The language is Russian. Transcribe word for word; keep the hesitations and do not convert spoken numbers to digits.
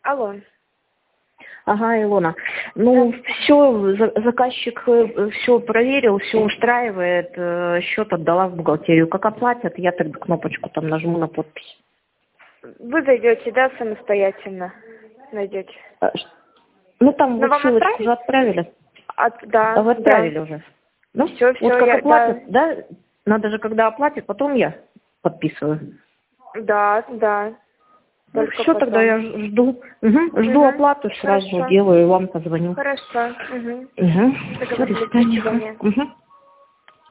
Алло. Ага, Илона. Ну, все, заказчик все проверил, все устраивает, счет отдала в бухгалтерию. Как оплатят, я тогда кнопочку там нажму на подпись. Вы зайдете, да, самостоятельно найдете? Ну, там Но вот ссылочку отправить? уже отправили. От, да, А вы отправили да. уже. Ну, Все, вот все, как я, оплатят, да. да, надо же, когда оплатят, потом я подписываю. Да, да. Ну, Только все, тогда потом. я жду. Угу, жду Угу. оплату, сразу Хорошо. делаю и вам позвоню. Хорошо. Угу. Угу. Все, до Договорились. До свидания. свидания. Угу.